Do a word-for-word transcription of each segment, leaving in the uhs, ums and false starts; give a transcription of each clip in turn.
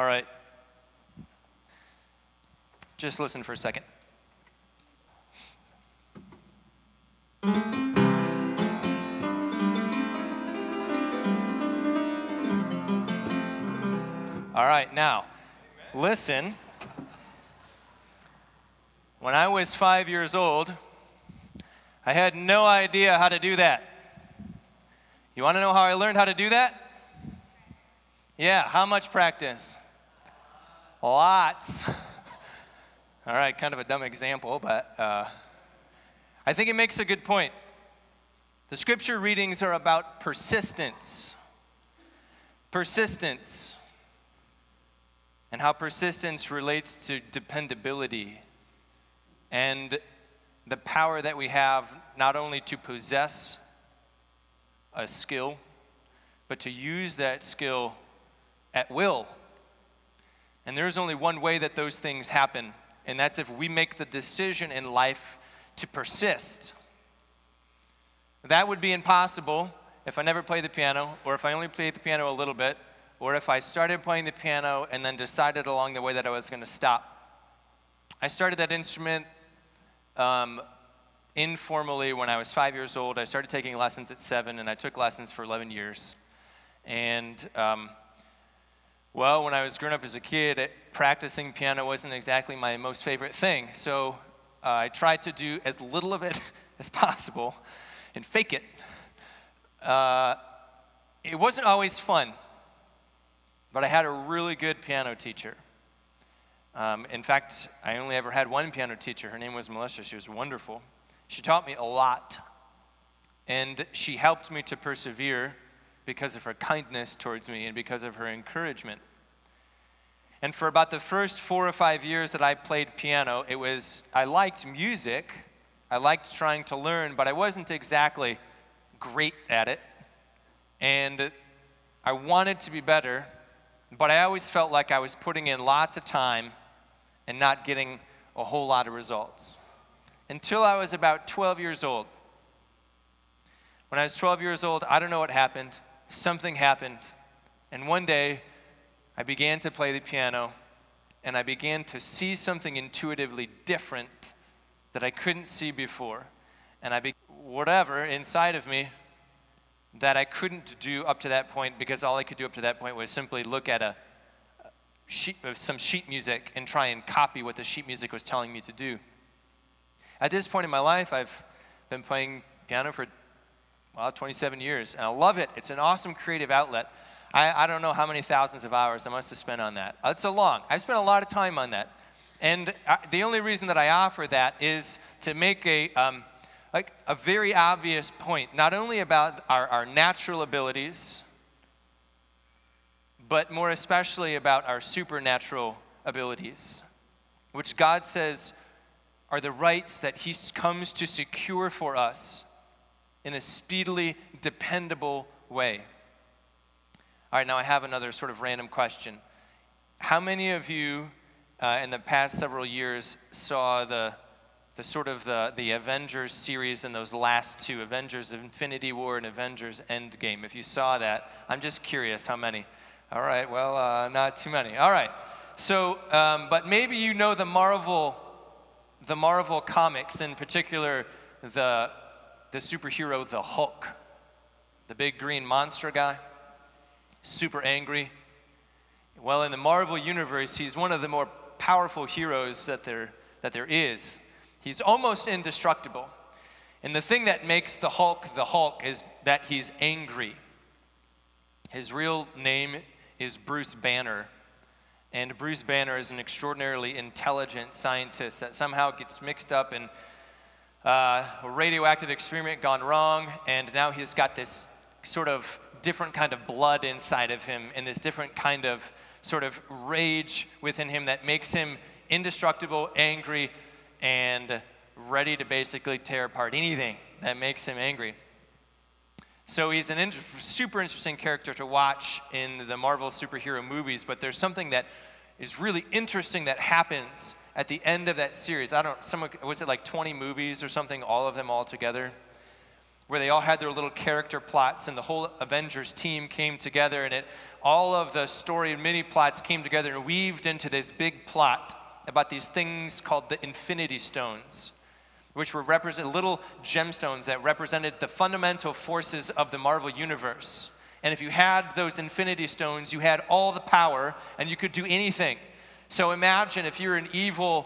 All right. Just listen for a second. All right, now, listen. When I was five years old, I had no idea how to do that. You want to know how I learned how to do that? Yeah, how much practice? Lots. All right, kind of a dumb example, but uh, I think it makes a good point. The scripture readings are about persistence. Persistence. And how persistence relates to dependability and the power that we have not only to possess a skill, but to use that skill at will. And there's only one way that those things happen, and that's if we make the decision in life to persist. That would be impossible if I never played the piano, or if I only played the piano a little bit, or if I started playing the piano and then decided along the way that I was going to stop. I started that instrument um, informally when I was five years old. I started taking lessons at seven, and I took lessons for eleven years. And, um, well, when I was growing up as a kid, it, practicing piano wasn't exactly my most favorite thing. So uh, I tried to do as little of it as possible and fake it. Uh, it wasn't always fun. But I had a really good piano teacher. Um, in fact, I only ever had one piano teacher. Her name was Melissa. She was wonderful. She taught me a lot. And she helped me to persevere because of her kindness towards me and because of her encouragement. And for about the first four or five years that I played piano, it was, I liked music. I liked trying to learn, but I wasn't exactly great at it. And I wanted to be better. But I always felt like I was putting in lots of time and not getting a whole lot of results. Until I was about twelve years old. When I was twelve years old, I don't know what happened. Something happened. And one day, I began to play the piano, and I began to see something intuitively different that I couldn't see before. And I be- whatever inside of me that I couldn't do up to that point, because all I could do up to that point was simply look at a sheet, some sheet music and try and copy what the sheet music was telling me to do. At this point in my life, I've been playing piano for, well, twenty-seven years, and I love it. It's an awesome creative outlet. I, I don't know how many thousands of hours I must have spent on that. It's a long. I've spent a lot of time on that. And I, the only reason that I offer that is to make a... Um, Like a very obvious point, not only about our, our natural abilities, but more especially about our supernatural abilities, which God says are the rights that He comes to secure for us in a speedily dependable way. All right, now I have another sort of random question. How many of you uh, in the past several years saw the the sort of the, the Avengers series and those last two, Avengers Infinity War and Avengers Endgame? If you saw that, I'm just curious how many. All right, well, uh, not too many. All right, so, um, but maybe you know the Marvel, the Marvel comics, in particular, the, the superhero, the Hulk, the big green monster guy, super angry. Well, in the Marvel universe, he's one of the more powerful heroes that there, that there is. He's almost indestructible. And the thing that makes the Hulk the Hulk is that he's angry. His real name is Bruce Banner. And Bruce Banner is an extraordinarily intelligent scientist that somehow gets mixed up in uh, a radioactive experiment gone wrong. And now he's got this sort of different kind of blood inside of him and this different kind of sort of rage within him that makes him indestructible, angry, and ready to basically tear apart anything that makes him angry. So he's an in- super interesting character to watch in the Marvel superhero movies, but there's something that is really interesting that happens at the end of that series. I don't, someone, was it like twenty movies or something, all of them all together? where they all had their little character plots, and the whole Avengers team came together, and it all of the story and mini plots came together and weaved into this big plot about these things called the Infinity Stones, which were represent little gemstones that represented the fundamental forces of the Marvel Universe. And if you had those Infinity Stones, you had all the power, and you could do anything. So imagine if you're an evil,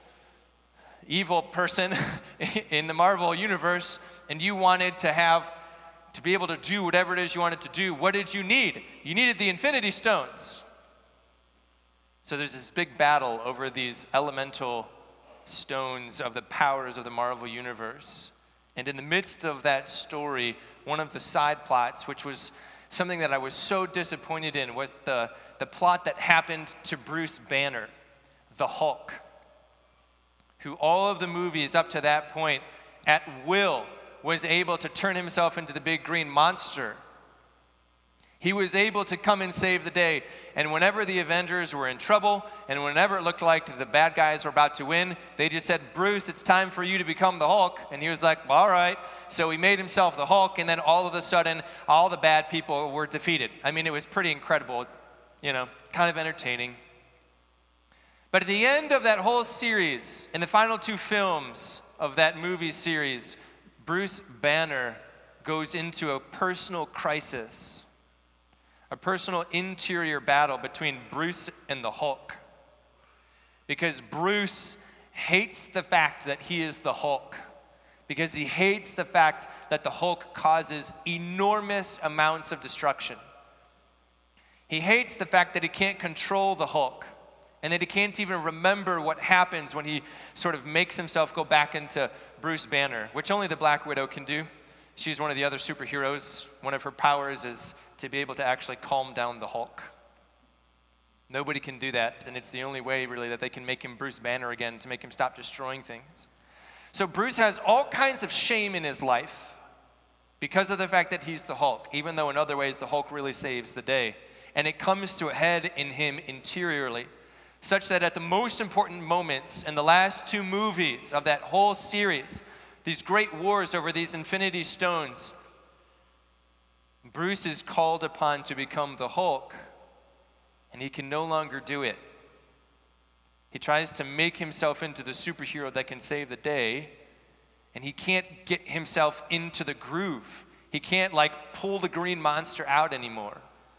evil person in the Marvel Universe, and you wanted to have, to be able to do whatever it is you wanted to do. What did you need? You needed the Infinity Stones. So there's this big battle over these elemental stones of the powers of the Marvel Universe. And in the midst of that story, one of the side plots, which was something that I was so disappointed in, was the, the plot that happened to Bruce Banner, the Hulk, who all of the movies up to that point, at will, was able to turn himself into the big green monster. He was able to come and save the day. And whenever the Avengers were in trouble, and whenever it looked like the bad guys were about to win, they just said, Bruce, it's time for you to become the Hulk. And he was like, well, all right. So he made himself the Hulk, and then all of a sudden, all the bad people were defeated. I mean, it was pretty incredible, you know, kind of entertaining. But at the end of that whole series, in the final two films of that movie series, Bruce Banner goes into a personal crisis, a personal interior battle between Bruce and the Hulk. Because Bruce hates the fact that he is the Hulk. Because he hates the fact that the Hulk causes enormous amounts of destruction. He hates the fact that he can't control the Hulk, and that he can't even remember what happens when he sort of makes himself go back into Bruce Banner, which only the Black Widow can do. She's one of the other superheroes. One of her powers is to be able to actually calm down the Hulk. Nobody can do that, and it's the only way, really, that they can make him Bruce Banner again, to make him stop destroying things. So Bruce has all kinds of shame in his life because of the fact that he's the Hulk, even though in other ways the Hulk really saves the day. And it comes to a head in him interiorly, such that at the most important moments in the last two movies of that whole series, these great wars over these Infinity Stones, Bruce is called upon to become the Hulk, and he can no longer do it. He tries to make himself into the superhero that can save the day, and he can't get himself into the groove. He can't, like, pull the green monster out anymore.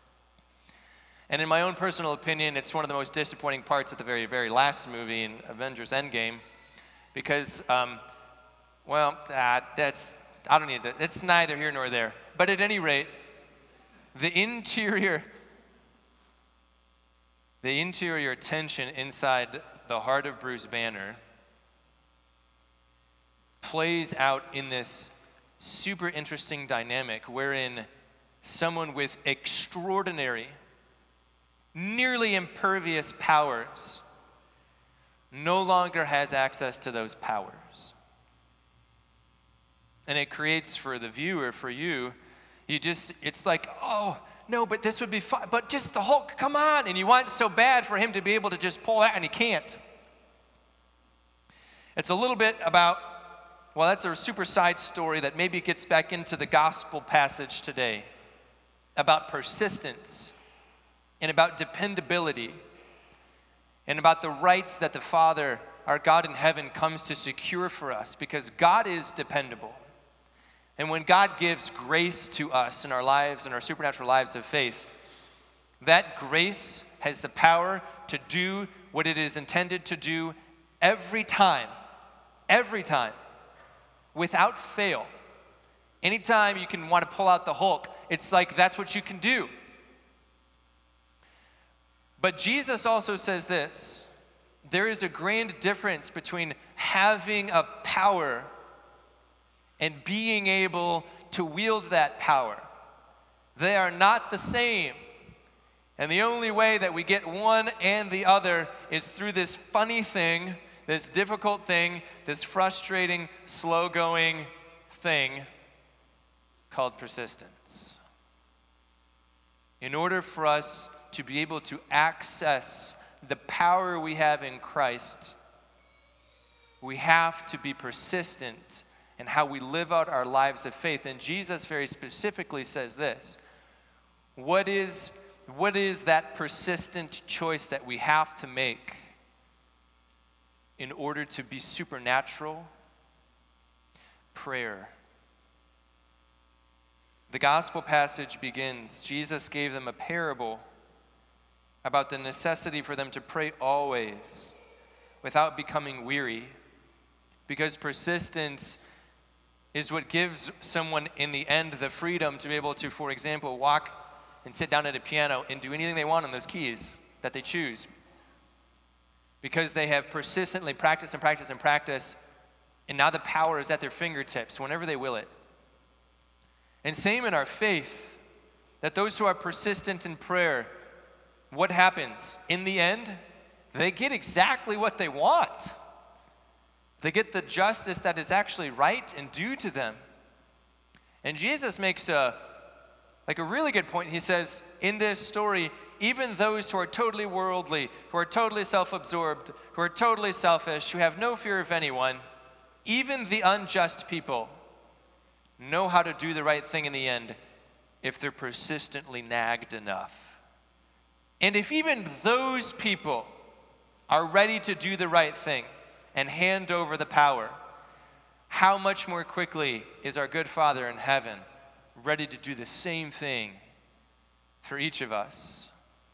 And in my own personal opinion, it's one of the most disappointing parts of the very, very last movie in Avengers Endgame, because, um, well, that, that's, I don't need to, it's neither here nor there. But at any rate, the interior, the interior tension inside the heart of Bruce Banner plays out in this super interesting dynamic wherein someone with extraordinary, nearly impervious powers no longer has access to those powers. And it creates for the viewer, for you, you just, it's like, oh, no, but this would be fun. But just the Hulk, come on. And you want so bad for him to be able to just pull that, and he can't. It's a little bit about, well, that's a super side story that maybe gets back into the gospel passage today about persistence and about dependability and about the rights that the Father, our God in heaven, comes to secure for us, because God is dependable. And when God gives grace to us in our lives, in our supernatural lives of faith, that grace has the power to do what it is intended to do every time, every time, without fail. Anytime you can want to pull out the Hulk, it's like that's what you can do. But Jesus also says this: there is a grand difference between having a power and being able to wield that power. They are not the same. And the only way that we get one and the other is through this funny thing, this difficult thing, this frustrating, slow-going thing called persistence. In order for us to be able to access the power we have in Christ, we have to be persistent and how we live out our lives of faith. And Jesus very specifically says this: what is, what is that persistent choice that we have to make in order to be supernatural? Prayer. The gospel passage begins, Jesus gave them a parable about the necessity for them to pray always without becoming weary, because persistence is what gives someone in the end the freedom to be able to, for example, walk and sit down at a piano and do anything they want on those keys that they choose, because they have persistently practiced and practiced and practiced, and now the power is at their fingertips whenever they will it. And same in our faith, that those who are persistent in prayer, what happens? In the end, they get exactly what they want. They get the justice that is actually right and due to them. And Jesus makes a like a really good point. He says, in this story, even those who are totally worldly, who are totally self-absorbed, who are totally selfish, who have no fear of anyone, even the unjust people know how to do the right thing in the end if they're persistently nagged enough. And if even those people are ready to do the right thing and hand over the power, how much more quickly is our good Father in heaven ready to do the same thing for each of us?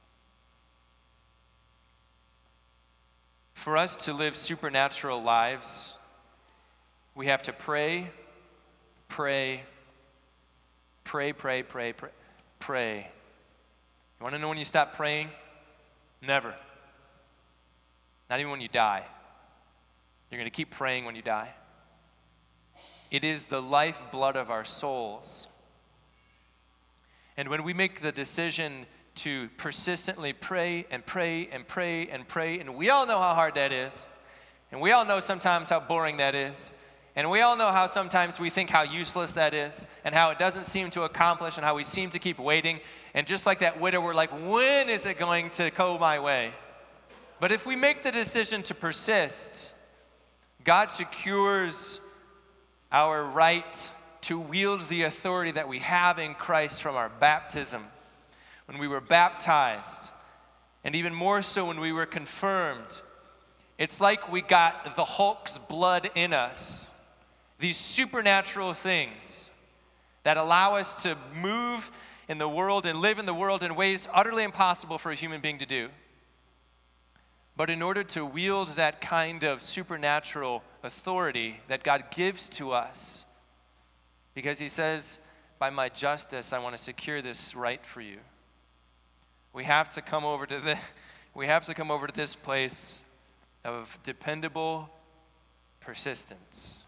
For us to live supernatural lives, we have to pray, pray, pray, pray, pray, pray, pray. You want to know when you stop praying? Never. Not even when you die. You're going to keep praying when you die. It is the lifeblood of our souls. And when we make the decision to persistently pray and pray and pray and pray, and we all know how hard that is, and we all know sometimes how boring that is, and we all know how sometimes we think how useless that is, and how it doesn't seem to accomplish, and how we seem to keep waiting, and just like that widow, we're like, when is it going to go my way? But if we make the decision to persist, God secures our right to wield the authority that we have in Christ from our baptism. When we were baptized, and even more so when we were confirmed, it's like we got the Hulk's blood in us. These supernatural things that allow us to move in the world and live in the world in ways utterly impossible for a human being to do. But in order to wield that kind of supernatural authority that God gives to us, because he says, by my justice, I want to secure this right for you. We have to come over to the, we have to come over to this place of dependable persistence.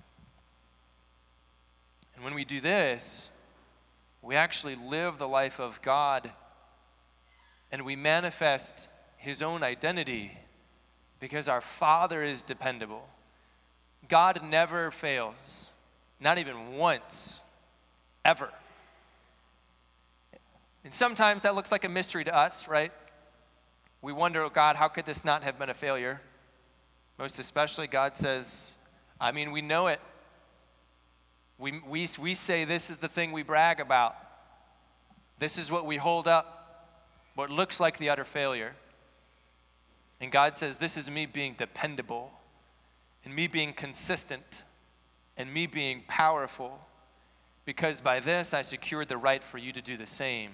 And when we do this, we actually live the life of God, and we manifest his own identity, because our Father is dependable. God never fails, not even once, ever. And sometimes that looks like a mystery to us, right? We wonder, oh God, how could this not have been a failure? Most especially, God says, I mean, we know it. We, we, we say this is the thing we brag about. This is what we hold up, what looks like the utter failure. And God says, this is me being dependable, and me being consistent, and me being powerful, because by this I secured the right for you to do the same.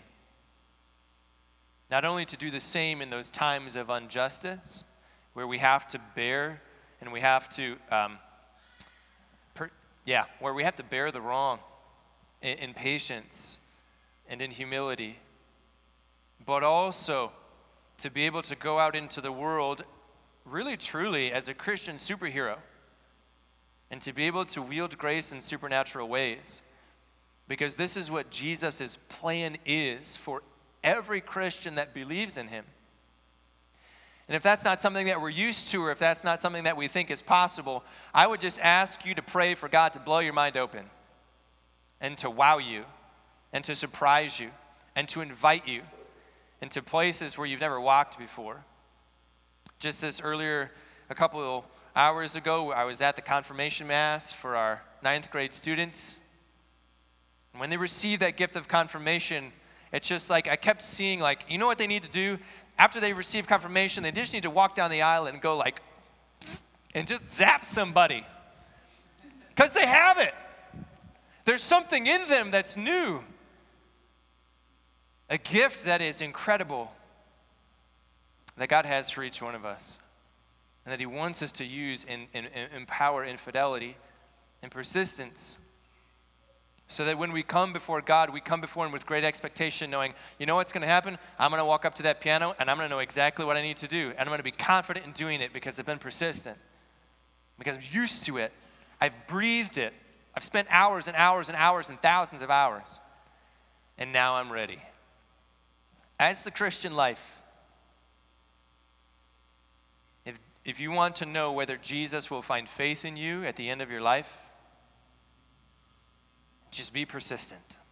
Not only to do the same in those times of injustice, where we have to bear, and we have to, um, per, yeah, where we have to bear the wrong in, in patience and in humility, but also to be able to go out into the world really truly as a Christian superhero, and to be able to wield grace in supernatural ways, because this is what Jesus' plan is for every Christian that believes in him. And if that's not something that we're used to, or if that's not something that we think is possible, I would just ask you to pray for God to blow your mind open, and to wow you, and to surprise you, and to invite you into places where you've never walked before. Just as earlier, a couple hours ago, I was at the confirmation mass for our ninth grade students. And when they received that gift of confirmation, it's just like I kept seeing, like, you know what they need to do? After they receive confirmation, they just need to walk down the aisle and go like, and just zap somebody. Because they have it. There's something in them that's new. A gift that is incredible that God has for each one of us. And that he wants us to use in, in, in empower in fidelity and persistence. So that when we come before God, we come before him with great expectation, knowing, you know what's going to happen? I'm going to walk up to that piano, and I'm going to know exactly what I need to do. And I'm going to be confident in doing it because I've been persistent. Because I'm used to it. I've breathed it. I've spent hours and hours and hours and thousands of hours. And now I'm ready. As the Christian life, if, if you want to know whether Jesus will find faith in you at the end of your life, just be persistent.